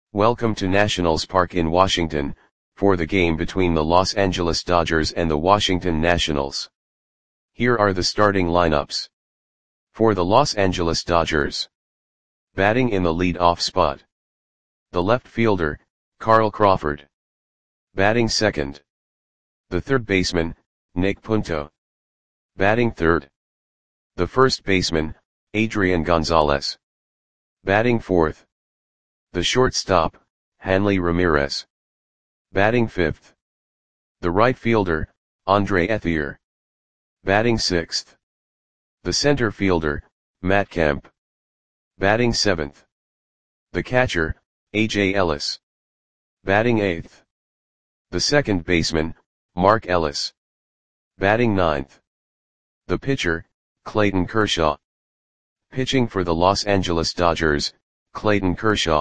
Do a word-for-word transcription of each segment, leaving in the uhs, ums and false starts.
Welcome to Nationals Park in Washington, for the game between the Los Angeles Dodgers and the Washington Nationals. Here are the starting lineups. For the Los Angeles Dodgers. Batting in the lead-off spot. The left fielder, Carl Crawford. Batting second. The third baseman, Nick Punto. Batting third. The first baseman, Adrian Gonzalez. Batting fourth. The shortstop, Hanley Ramirez. Batting fifth. The right fielder, Andre Ethier. Batting sixth. The center fielder, Matt Kemp. Batting seventh. The catcher, A J Ellis. Batting eighth. The second baseman, Mark Ellis. Batting ninth. The pitcher, Clayton Kershaw. Pitching for the Los Angeles Dodgers, Clayton Kershaw.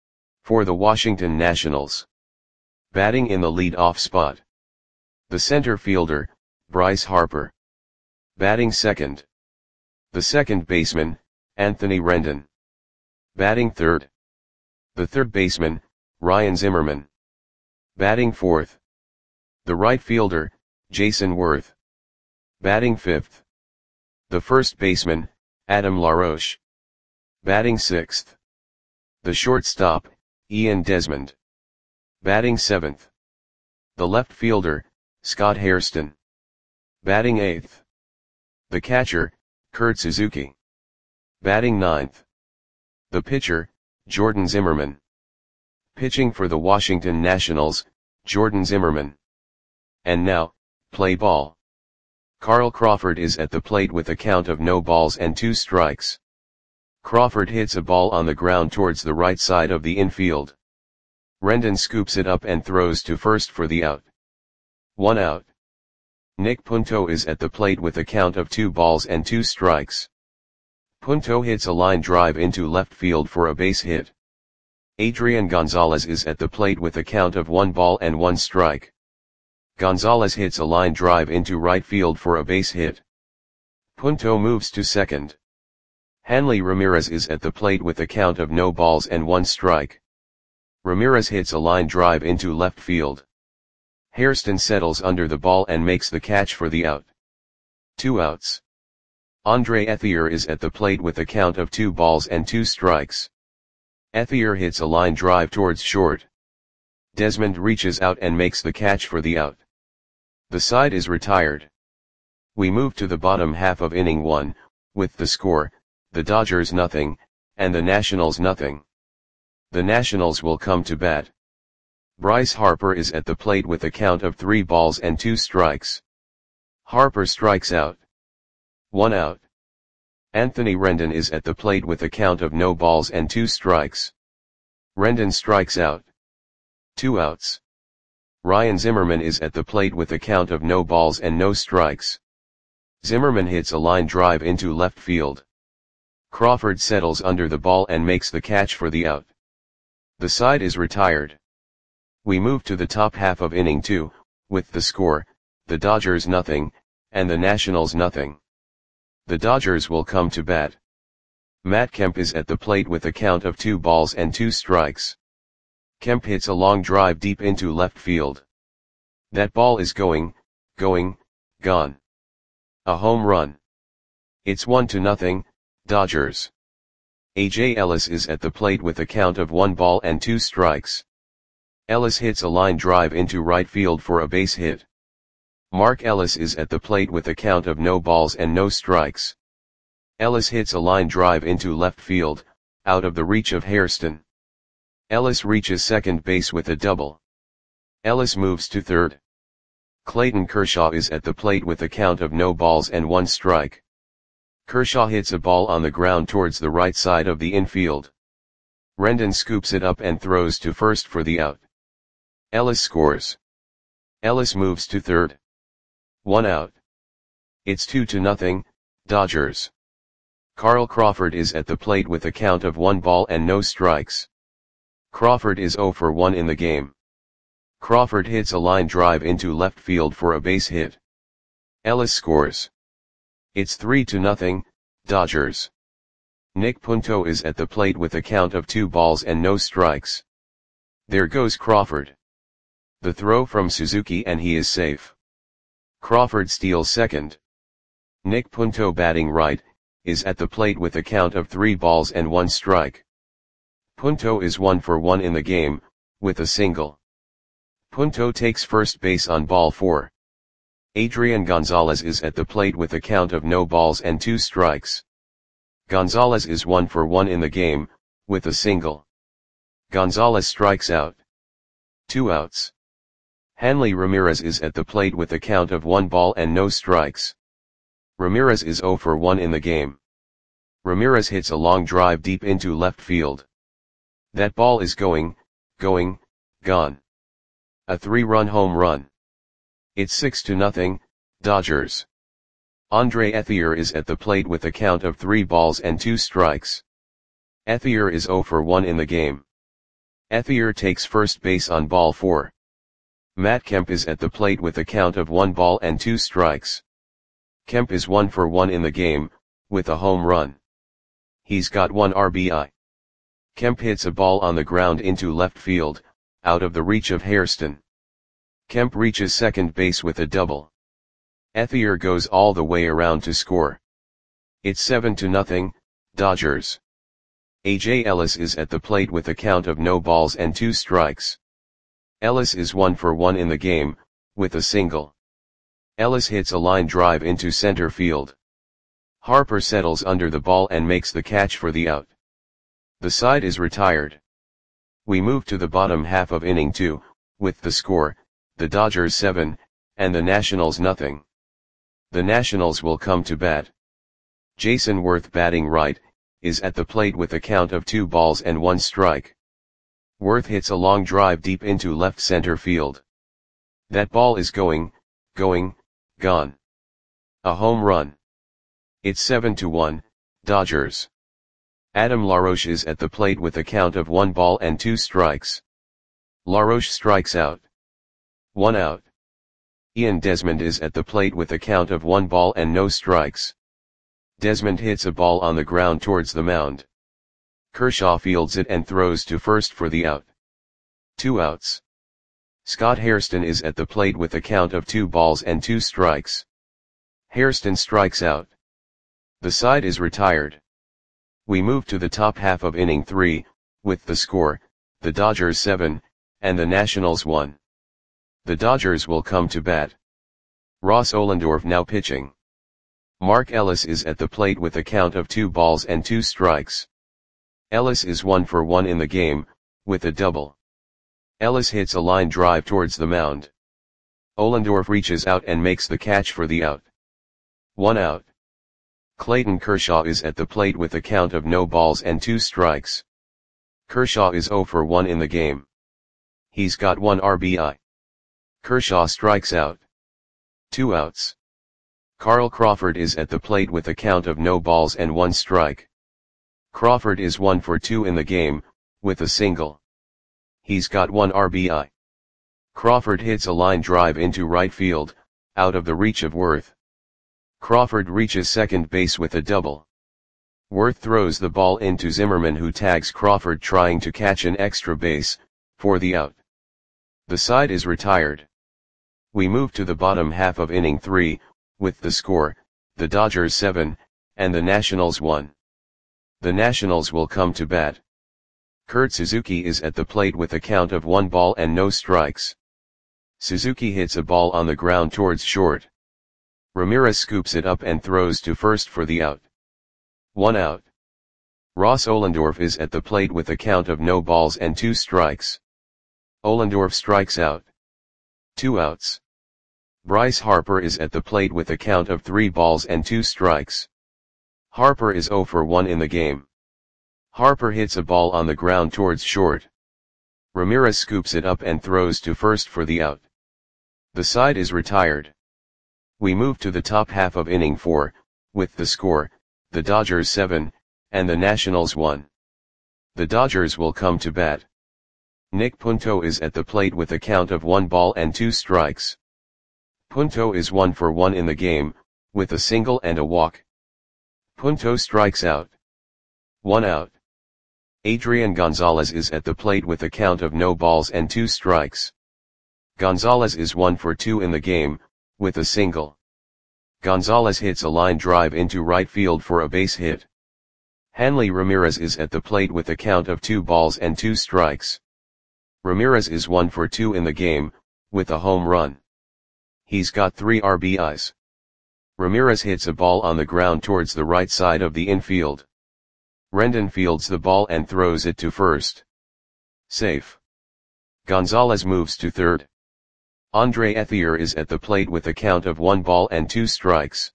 For the Washington Nationals. Batting in the lead-off spot. The center fielder, Bryce Harper. Batting second. The second baseman, Anthony Rendon. Batting third. The third baseman, Ryan Zimmerman. Batting fourth. The right fielder, Jason Worth. Batting fifth. The first baseman, Adam LaRoche. Batting sixth. The shortstop, Ian Desmond. Batting seventh. The left fielder, Scott Hairston. Batting eighth. The catcher, Kurt Suzuki. Batting ninth. The pitcher, Jordan Zimmermann. Pitching for the Washington Nationals, Jordan Zimmermann. And now, play ball. Carl Crawford is at the plate with a count of no balls and two strikes. Crawford hits a ball on the ground towards the right side of the infield. Rendon scoops it up and throws to first for the out. One out. Nick Punto is at the plate with a count of two balls and two strikes. Punto hits a line drive into left field for a base hit. Adrian Gonzalez is at the plate with a count of one ball and one strike. Gonzalez hits a line drive into right field for a base hit. Punto moves to second. Hanley Ramirez is at the plate with a count of no balls and one strike. Ramirez hits a line drive into left field. Hairston settles under the ball and makes the catch for the out. Two outs. Andre Ethier is at the plate with a count of two balls and two strikes. Ethier hits a line drive towards short. Desmond reaches out and makes the catch for the out. The side is retired. We move to the bottom half of inning one, with the score, the Dodgers nothing, and the Nationals nothing. The Nationals will come to bat. Bryce Harper is at the plate with a count of three balls and two strikes. Harper strikes out. One out. Anthony Rendon is at the plate with a count of no balls and two strikes. Rendon strikes out. Two outs. Ryan Zimmerman is at the plate with a count of no balls and no strikes. Zimmerman hits a line drive into left field. Crawford settles under the ball and makes the catch for the out. The side is retired. We move to the top half of inning two, with the score, the Dodgers nothing, and the Nationals nothing. The Dodgers will come to bat. Matt Kemp is at the plate with a count of two balls and two strikes. Kemp hits a long drive deep into left field. That ball is going, going, gone. A home run. It's one to nothing, Dodgers. A J Ellis is at the plate with a count of one ball and two strikes. Ellis hits a line drive into right field for a base hit. Mark Ellis is at the plate with a count of no balls and no strikes. Ellis hits a line drive into left field, out of the reach of Hairston. Ellis reaches second base with a double. Ellis moves to third. Clayton Kershaw is at the plate with a count of no balls and one strike. Kershaw hits a ball on the ground towards the right side of the infield. Rendon scoops it up and throws to first for the out. Ellis scores. Ellis moves to third. One out. It's two to nothing, Dodgers. Carl Crawford is at the plate with a count of one ball and no strikes. Crawford is zero for one in the game. Crawford hits a line drive into left field for a base hit. Ellis scores. It's three to nothing, Dodgers. Nick Punto is at the plate with a count of two balls and no strikes. There goes Crawford. The throw from Suzuki and he is safe. Crawford steals second. Nick Punto batting right, is at the plate with a count of three balls and one strike. Punto is one for one in the game, with a single. Punto takes first base on ball four. Adrian Gonzalez is at the plate with a count of no balls and two strikes. Gonzalez is one for one in the game, with a single. Gonzalez strikes out. Two outs. Hanley Ramirez is at the plate with a count of one ball and no strikes. Ramirez is zero for one in the game. Ramirez hits a long drive deep into left field. That ball is going, going, gone. A three-run home run. It's six to nothing, Dodgers. Andre Ethier is at the plate with a count of three balls and two strikes. Ethier is zero for one in the game. Ethier takes first base on ball four. Matt Kemp is at the plate with a count of one ball and two strikes. Kemp is one for one in the game, with a home run. He's got one R B I. Kemp hits a ball on the ground into left field, out of the reach of Hairston. Kemp reaches second base with a double. Ethier goes all the way around to score. It's seven to nothing, Dodgers. A J Ellis is at the plate with a count of no balls and two strikes. Ellis is one for one in the game, with a single. Ellis hits a line drive into center field. Harper settles under the ball and makes the catch for the out. The side is retired. We move to the bottom half of inning two, with the score, the Dodgers seven, and the Nationals nothing. The Nationals will come to bat. Jason Worth batting right, is at the plate with a count of two balls and one strike. Worth hits a long drive deep into left center field. That ball is going, going, gone. A home run. It's seven to one, Dodgers. Adam LaRoche is at the plate with a count of one ball and two strikes. LaRoche strikes out. One out. Ian Desmond is at the plate with a count of one ball and no strikes. Desmond hits a ball on the ground towards the mound. Kershaw fields it and throws to first for the out. Two outs. Scott Hairston is at the plate with a count of two balls and two strikes. Hairston strikes out. The side is retired. We move to the top half of inning three, with the score, the Dodgers seven, and the Nationals one. The Dodgers will come to bat. Ross Ohlendorf now pitching. Mark Ellis is at the plate with a count of two balls and two strikes. Ellis is one for one in the game, with a double. Ellis hits a line drive towards the mound. Ohlendorf reaches out and makes the catch for the out. One out. Clayton Kershaw is at the plate with a count of no balls and two strikes. Kershaw is zero for one in the game. He's got one R B I. Kershaw strikes out. Two outs. Carl Crawford is at the plate with a count of no balls and one strike. Crawford is one for two in the game, with a single. He's got one R B I. Crawford hits a line drive into right field, out of the reach of Worth. Crawford reaches second base with a double. Worth throws the ball into Zimmerman, who tags Crawford trying to catch an extra base, for the out. The side is retired. We move to the bottom half of inning three, with the score, the Dodgers seven, and the Nationals one. The Nationals will come to bat. Kurt Suzuki is at the plate with a count of one ball and no strikes. Suzuki hits a ball on the ground towards short. Ramirez scoops it up and throws to first for the out. One out. Ross Ohlendorf is at the plate with a count of no balls and two strikes. Ohlendorf strikes out. Two outs. Bryce Harper is at the plate with a count of three balls and two strikes. Harper is zero for one in the game. Harper hits a ball on the ground towards short. Ramirez scoops it up and throws to first for the out. The side is retired. We move to the top half of inning four, with the score, the Dodgers seven, and the Nationals one. The Dodgers will come to bat. Nick Punto is at the plate with a count of one ball and two strikes. Punto is one for one in the game, with a single and a walk. Punto strikes out. One out. Adrian Gonzalez is at the plate with a count of no balls and two strikes. Gonzalez is one for two in the game, with a single. Gonzalez hits a line drive into right field for a base hit. Hanley Ramirez is at the plate with a count of two balls and two strikes. Ramirez is one for two in the game, with a home run. He's got three R B Is. Ramirez hits a ball on the ground towards the right side of the infield. Rendon fields the ball and throws it to first. Safe. Gonzalez moves to third. Andre Ethier is at the plate with a count of one ball and two strikes.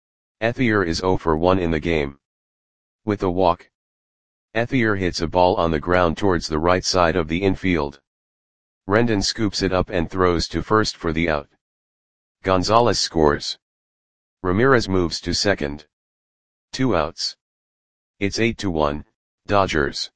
Ethier is zero for one in the game. With a walk. Ethier hits a ball on the ground towards the right side of the infield. Rendon scoops it up and throws to first for the out. Gonzalez scores. Ramirez moves to second. Two outs. It's eight to one, Dodgers.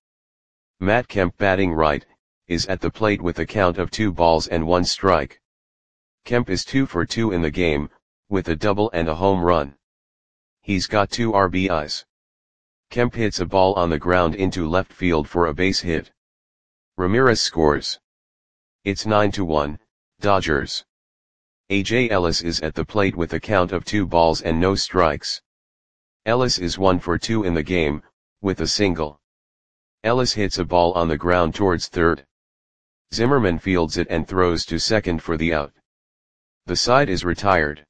Matt Kemp, batting right, is at the plate with a count of two balls and one strike. Kemp is two for two in the game, with a double and a home run. He's got two R B Is. Kemp hits a ball on the ground into left field for a base hit. Ramirez scores. It's nine to one, Dodgers. A J Ellis is at the plate with a count of two balls and no strikes. Ellis is one for two in the game, with a single. Ellis hits a ball on the ground towards third. Zimmerman fields it and throws to second for the out. The side is retired.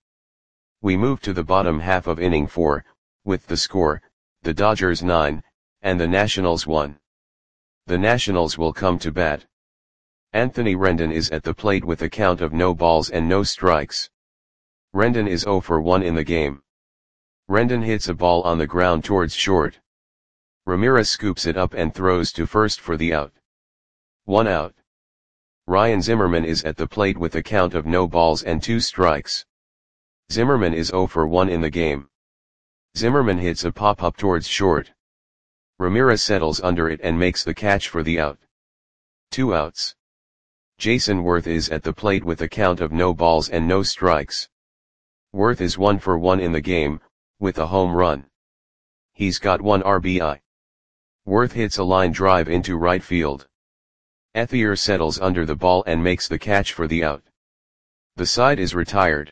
We move to the bottom half of inning four, with the score, the Dodgers nine, and the Nationals one. The Nationals will come to bat. Anthony Rendon is at the plate with a count of no balls and no strikes. Rendon is zero for one in the game. Rendon hits a ball on the ground towards short. Ramirez scoops it up and throws to first for the out. One out. Ryan Zimmerman is at the plate with a count of no balls and two strikes. Zimmerman is zero for one in the game. Zimmerman hits a pop-up towards short. Ramirez settles under it and makes the catch for the out. Two outs. Jason Worth is at the plate with a count of no balls and no strikes. Worth is one for one in the game, with a home run. He's got one R B I. Worth hits a line drive into right field. Ethier settles under the ball and makes the catch for the out. The side is retired.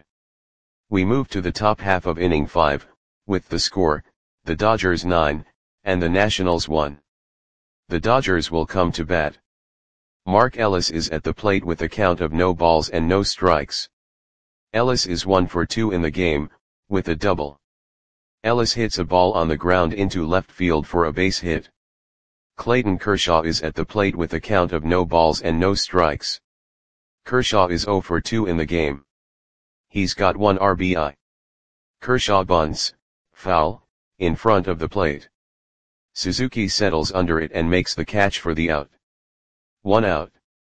We move to the top half of inning five, with the score, the Dodgers nine, and the Nationals one. The Dodgers will come to bat. Mark Ellis is at the plate with a count of no balls and no strikes. Ellis is one for two in the game, with a double. Ellis hits a ball on the ground into left field for a base hit. Clayton Kershaw is at the plate with a count of no balls and no strikes. Kershaw is zero for two in the game. He's got one R B I. Kershaw bunts, foul, in front of the plate. Suzuki settles under it and makes the catch for the out. One out.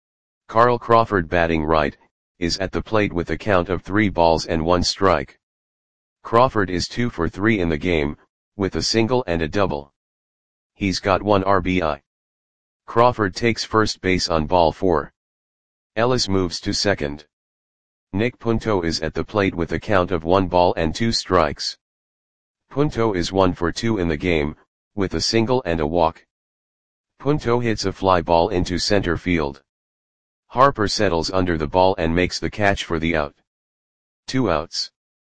Carl Crawford, batting right, is at the plate with a count of three balls and one strike. Crawford is two for three in the game, with a single and a double. He's got one R B I. Crawford takes first base on ball four. Ellis moves to second. Nick Punto is at the plate with a count of one ball and two strikes. Punto is one for two in the game, with a single and a walk. Punto hits a fly ball into center field. Harper settles under the ball and makes the catch for the out. Two outs.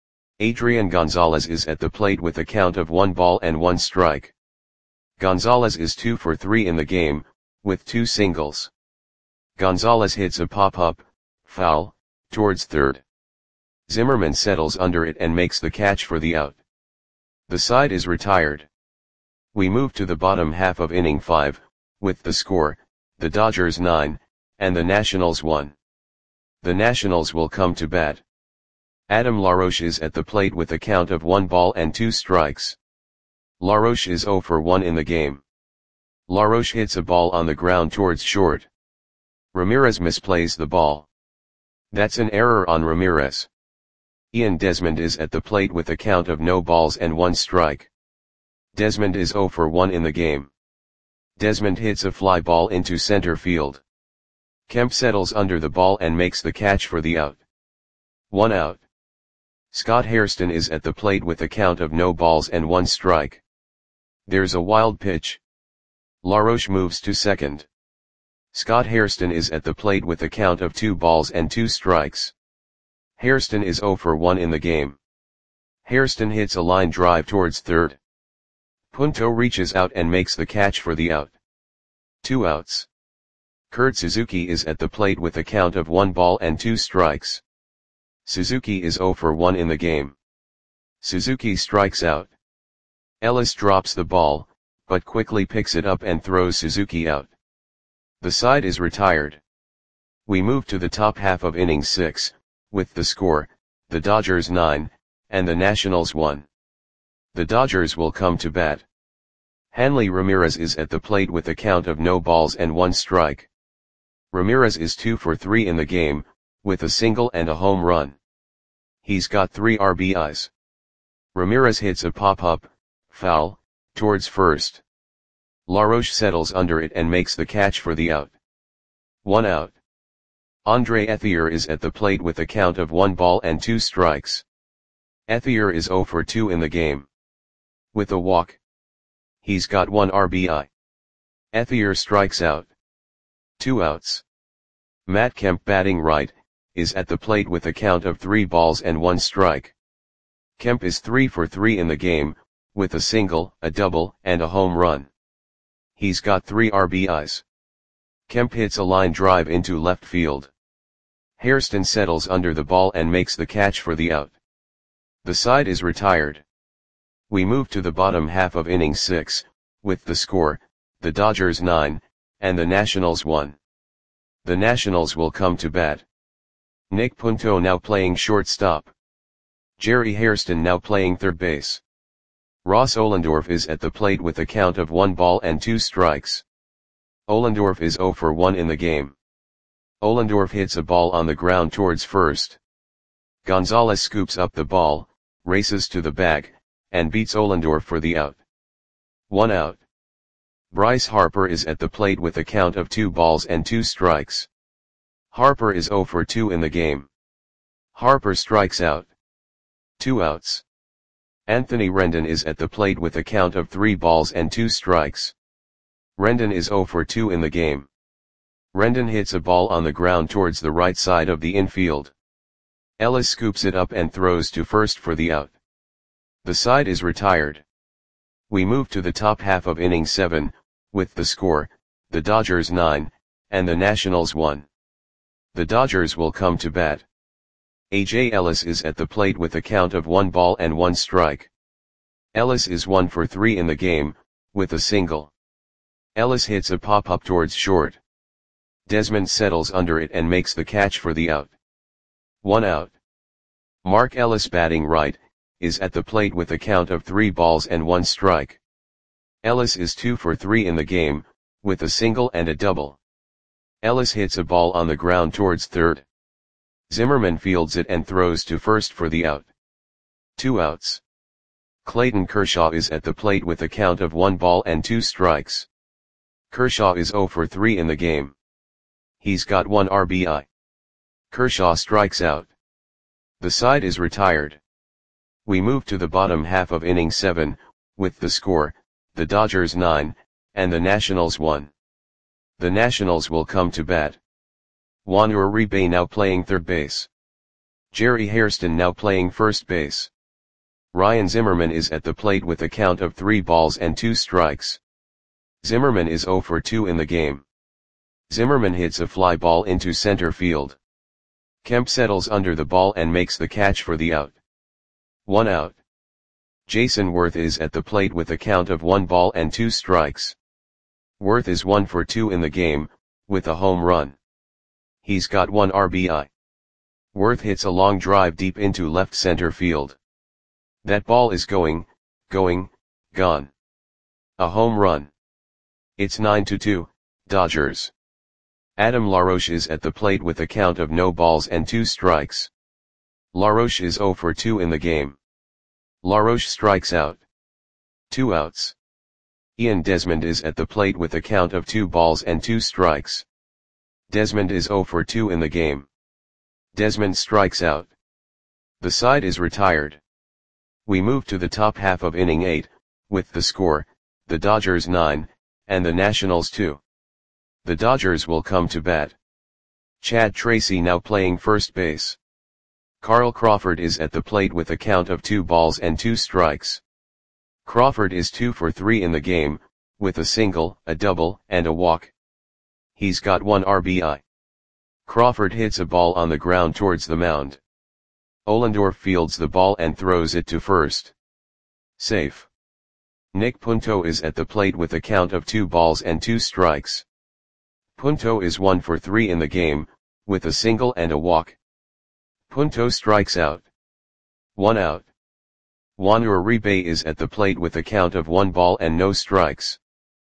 Adrian Gonzalez is at the plate with a count of one ball and one strike. Gonzalez is two for three in the game, with two singles. Gonzalez hits a pop-up, foul, towards third. Zimmerman settles under it and makes the catch for the out. The side is retired. We move to the bottom half of inning five, with the score, the Dodgers nine, and the Nationals one. The Nationals will come to bat. Adam LaRoche is at the plate with a count of one ball and two strikes. LaRoche is zero for one in the game. LaRoche hits a ball on the ground towards short. Ramirez misplays the ball. That's an error on Ramirez. Ian Desmond is at the plate with a count of no balls and one strike. Desmond is zero for one in the game. Desmond hits a fly ball into center field. Kemp settles under the ball and makes the catch for the out. One out. Scott Hairston is at the plate with a count of no balls and one strike. There's a wild pitch. LaRoche moves to second. Scott Hairston is at the plate with a count of two balls and two strikes. Hairston is zero for one in the game. Hairston hits a line drive towards third. Punto reaches out and makes the catch for the out. Two outs. Kurt Suzuki is at the plate with a count of one ball and two strikes. Suzuki is zero for one in the game. Suzuki strikes out. Ellis drops the ball, but quickly picks it up and throws Suzuki out. The side is retired. We move to the top half of inning six, with the score, the Dodgers nine, and the Nationals one. The Dodgers will come to bat. Hanley Ramirez is at the plate with a count of no balls and one strike. Ramirez is two for three in the game, with a single and a home run. He's got three R B Is. Ramirez hits a pop-up, foul, towards first. LaRoche settles under it and makes the catch for the out. One out. Andre Ethier is at the plate with a count of one ball and two strikes. Ethier is zero for two in the game. With a walk. He's got one R B I. Ethier strikes out. Two outs. Matt Kemp, batting right, is at the plate with a count of three balls and one strike. Kemp is three for three in the game, with a single, a double, and a home run. He's got three R B Is. Kemp hits a line drive into left field. Hairston settles under the ball and makes the catch for the out. The side is retired. We move to the bottom half of inning six, with the score, the Dodgers nine, and the Nationals one. The Nationals will come to bat. Nick Punto now playing shortstop. Jerry Hairston now playing third base. Ross Ohlendorf is at the plate with a count of one ball and two strikes. Ohlendorf is zero for one in the game. Ohlendorf hits a ball on the ground towards first. Gonzalez scoops up the ball, races to the bag, and beats Ohlendorf for the out. One out. Bryce Harper is at the plate with a count of two balls and two strikes. Harper is zero for two in the game. Harper strikes out. Two outs. Anthony Rendon is at the plate with a count of three balls and two strikes. Rendon is zero for two in the game. Rendon hits a ball on the ground towards the right side of the infield. Ellis scoops it up and throws to first for the out. The side is retired. We move to the top half of inning seven, with the score, the Dodgers nine, and the Nationals one. The Dodgers will come to bat. A J Ellis is at the plate with a count of one ball and one strike. Ellis is one for three in the game, with a single. Ellis hits a pop-up towards short. Desmond settles under it and makes the catch for the out. One out. Mark Ellis, batting right, is at the plate with a count of three balls and one strike. Ellis is two for three in the game, with a single and a double. Ellis hits a ball on the ground towards third. Zimmerman fields it and throws to first for the out. Two outs. Clayton Kershaw is at the plate with a count of one ball and two strikes. Kershaw is zero for three in the game. He's got one R B I. Kershaw strikes out. The side is retired. We move to the bottom half of inning seven, with the score, the Dodgers nine, and the Nationals one. The Nationals will come to bat. Juan Uribe now playing third base. Jerry Hairston now playing first base. Ryan Zimmerman is at the plate with a count of three balls and two strikes. Zimmerman is zero for two in the game. Zimmerman hits a fly ball into center field. Kemp settles under the ball and makes the catch for the out. One out. Jason Worth is at the plate with a count of one ball and two strikes. Worth is one for two in the game, with a home run. He's got one R B I. Worth hits a long drive deep into left center field. That ball is going, going, gone. A home run. It's nine to two, Dodgers. Adam LaRoche is at the plate with a count of no balls and two strikes. LaRoche is zero for two in the game. LaRoche strikes out. Two outs. Ian Desmond is at the plate with a count of two balls and two strikes. Desmond is zero for two in the game. Desmond strikes out. The side is retired. We move to the top half of inning eight, with the score, the Dodgers nine, and the Nationals two. The Dodgers will come to bat. Chad Tracy now playing first base. Carl Crawford is at the plate with a count of two balls and two strikes. Crawford is two for three in the game, with a single, a double, and a walk. He's got one R B I. Crawford hits a ball on the ground towards the mound. Ohlendorf fields the ball and throws it to first. Safe. Nick Punto is at the plate with a count of two balls and two strikes. Punto is one for three in the game, with a single and a walk. Punto strikes out. One out. Juan Uribe is at the plate with a count of one ball and no strikes.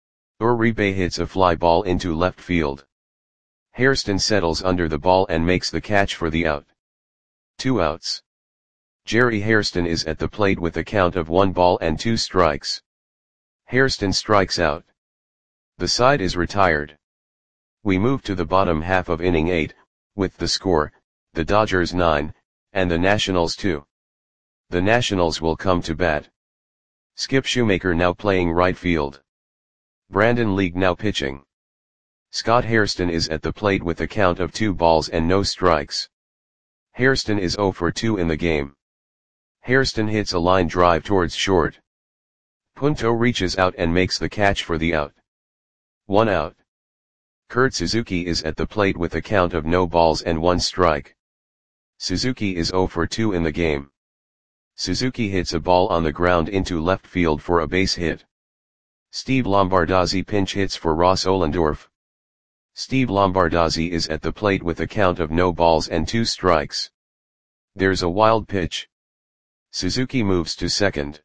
Uribe hits a fly ball into left field. Hairston settles under the ball and makes the catch for the out. Two outs. Jerry Hairston is at the plate with a count of one ball and two strikes. Hairston strikes out. The side is retired. We move to the bottom half of inning eight, with the score, the Dodgers nine, and the Nationals two. The Nationals will come to bat. Skip Shoemaker now playing right field. Brandon League now pitching. Scott Hairston is at the plate with a count of two balls and no strikes. Hairston is zero for two in the game. Hairston hits a line drive towards short. Punto reaches out and makes the catch for the out. One out. Kurt Suzuki is at the plate with a count of no balls and one strike. Suzuki is zero for two in the game. Suzuki hits a ball on the ground into left field for a base hit. Steve Lombardozzi pinch hits for Ross Ohlendorf. Steve Lombardozzi is at the plate with a count of no balls and two strikes. There's a wild pitch. Suzuki moves to second.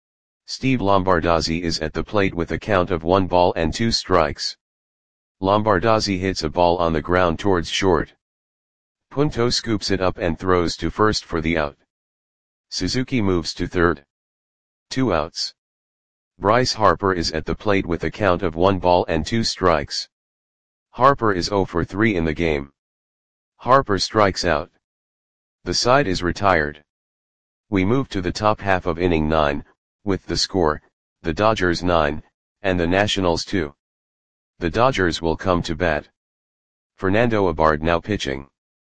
Steve Lombardozzi is at the plate with a count of one ball and two strikes. Lombardozzi hits a ball on the ground towards short. Punto scoops it up and throws to first for the out. Suzuki moves to third. Two outs. Bryce Harper is at the plate with a count of one ball and two strikes. Harper is zero for three in the game. Harper strikes out. The side is retired. We move to the top half of inning nine, with the score, the Dodgers nine, and the Nationals two. The Dodgers will come to bat. Fernando Abard now pitching.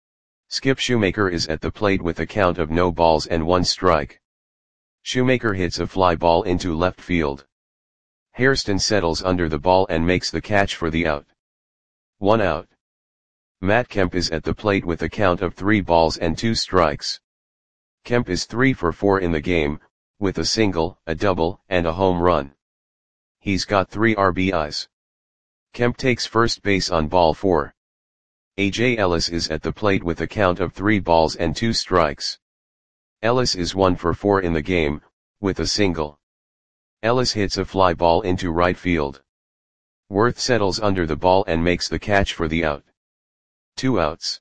Skip Shoemaker is at the plate with a count of no balls and one strike. Shoemaker hits a fly ball into left field. Hairston settles under the ball and makes the catch for the out. One out. Matt Kemp is at the plate with a count of three balls and two strikes. Kemp is three for four in the game, with a single, a double, and a home run. He's got three R B Is. Kemp takes first base on ball four. A J Ellis is at the plate with a count of three balls and two strikes. Ellis is one for four in the game, with a single. Ellis hits a fly ball into right field. Worth settles under the ball and makes the catch for the out. Two outs.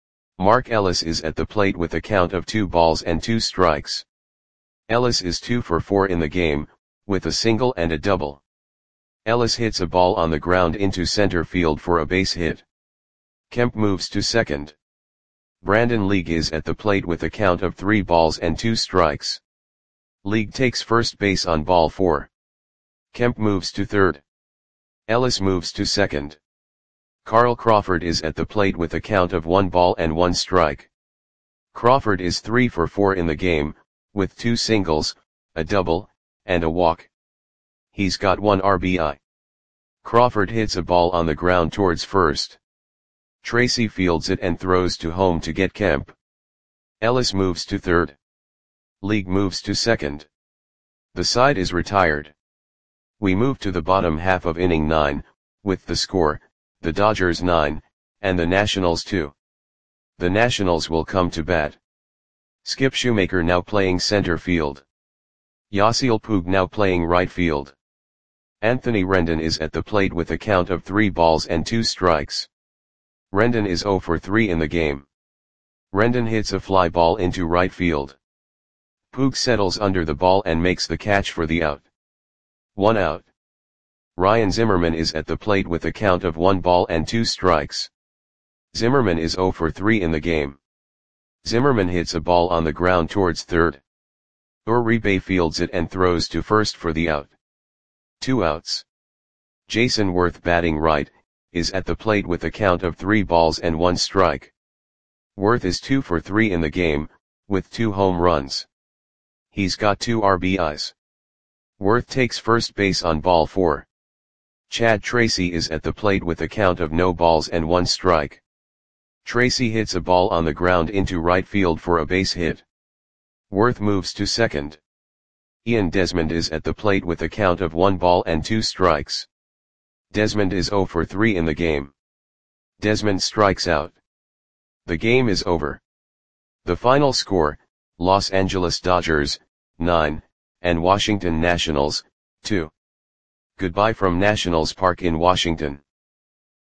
Mark Ellis is at the plate with a count of two balls and two strikes. Ellis is two for four in the game, with a single and a double. Ellis hits a ball on the ground into center field for a base hit. Kemp moves to second. Brandon League is at the plate with a count of three balls and two strikes. League takes first base on ball four. Kemp moves to third. Ellis moves to second. Carl Crawford is at the plate with a count of one ball and one strike. Crawford is three for four in the game, with two singles, a double, and a walk. He's got one R B I. Crawford hits a ball on the ground towards first. Tracy fields it and throws to home to get Kemp. Ellis moves to third. League moves to second. The side is retired. We move to the bottom half of inning nine, with the score, the Dodgers nine, and the Nationals two. The Nationals will come to bat. Skip Shoemaker now playing center field. Yasiel Puig now playing right field. Anthony Rendon is at the plate with a count of three balls and two strikes. Rendon is zero for three in the game. Rendon hits a fly ball into right field. Puig settles under the ball and makes the catch for the out. One out. Ryan Zimmerman is at the plate with a count of one ball and two strikes. Zimmerman is zero for three in the game. Zimmerman hits a ball on the ground towards third. Uribe fields it and throws to first for the out. Two outs. Jason Worth, batting right, is at the plate with a count of three balls and one strike. Worth is two for three in the game, with two home runs. He's got two R B Is. Worth takes first base on ball four. Chad Tracy is at the plate with a count of no balls and one strike. Tracy hits a ball on the ground into right field for a base hit. Worth moves to second. Ian Desmond is at the plate with a count of one ball and two strikes. Desmond is zero for three in the game. Desmond strikes out. The game is over. The final score, Los Angeles Dodgers, nine, and Washington Nationals, two. Goodbye from Nationals Park in Washington.